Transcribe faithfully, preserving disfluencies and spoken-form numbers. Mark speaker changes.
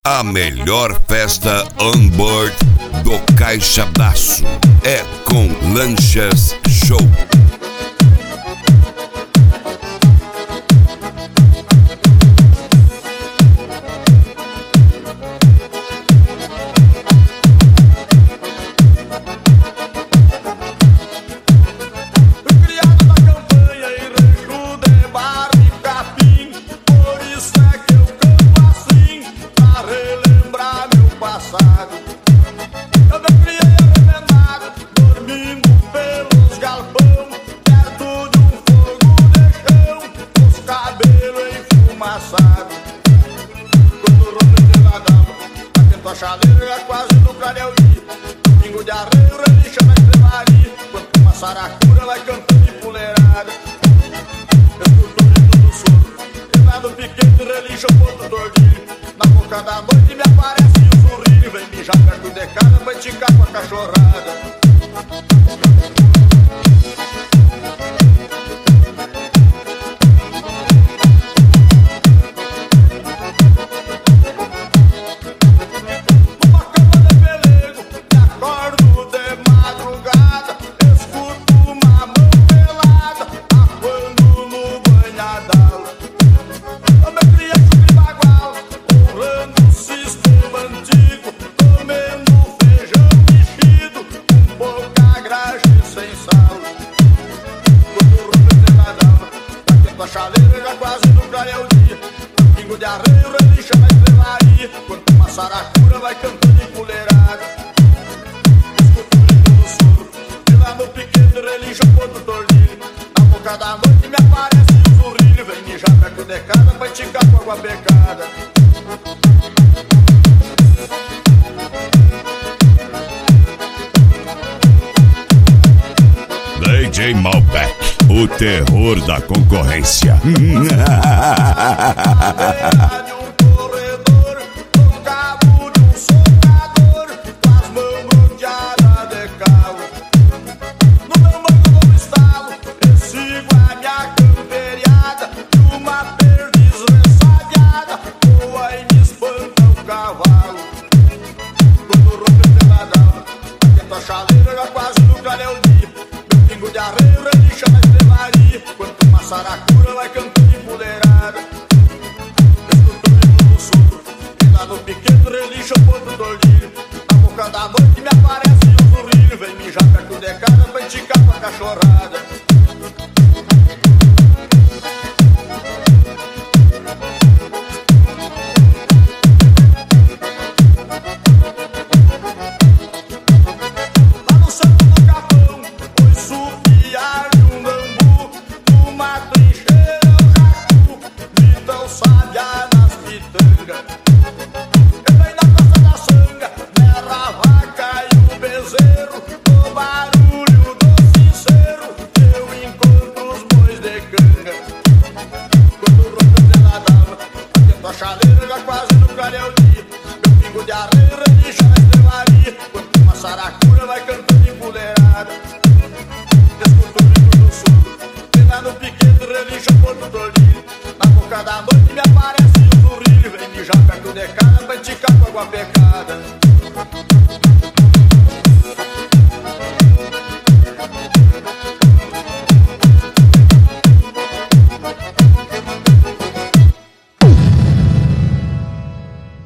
Speaker 1: A melhor festa on board do Caixadaço é com Lanchas Show.
Speaker 2: Eu me criei arrependado, dormindo pelos galpão, perto de um fogo de chão, os cabelos enfumaçados. Quando o ronco estreladavam, atento a chaleira, quase no Carelli. Domingo de arreio, relincha na estrevaria, quando uma saracura vai cantando empoleirada. Escuto o grito do soro, e lá no piquete relincha o ponto tordilho. Na boca da noite me aparece o zurrilho, vem mijar perto de casa pra esticar com a cachorrada. Numa cama de pelego, me acordo de madrugada, escuto uma mão pelada, aguando no banhadal. Eu me criei chucre bagual, honrando o sistema antigo, comendo feijão mexido, com pouca graxa e sem sal. Quando o ronco estreladavam, batendo a chaleira, já quase no clareia o dia. Pingo de arreio, relincha na estrevaria, quando uma saracura vai cantando empoleirada. Escuto o grito do soro, e lá no piquete relincha o ponto tordilho. Na boca da noite me aparece o zurrilho, vem mijar perto de casa pra esticar com água becada.
Speaker 3: D J Malbec, o terror da concorrência.
Speaker 2: Beira de um corredor, no cabo de um socador, com as mãos bronzeadas de calo. No meu banco dou um estalo, eu sigo a minha camperiada, de uma perdiz ressabiada, voa e me espanta o cavalo. Quando o ronco estreladavam, atento a chaleira, já quase no clareia o dia. Meu pingo de arreio relincha na estrevaria, quando uma saracura vai cantando empoleirada. Escuto o grito do soro, e lá no piquete relincha o ponto tordilho. Na boca da noite me aparece o zurrilho, vem mijar perto de casa pra esticar com a cachorrada. Lá no santo do capão, ouço o piar de um bambu, numa trincheira o jacu, grita o sabiá nas pitangas. Eu venho da costa da sanga, berra a vaca e o bezerro, no barulho do sincero, eu encontro os bois de canga. Quando o ronco estreladavam, atento a chaleira, já quase no clareia o dia. Meu pingo de arreio relincha na estrevaria, quando uma saracura vai cantando empoleirada. Escuto o grito do soro, e lá no piquete relincha o ponto tordilho. Na boca da noite me aparece o zurrilho, vem mijar perto de casa pra esticar com água pecada.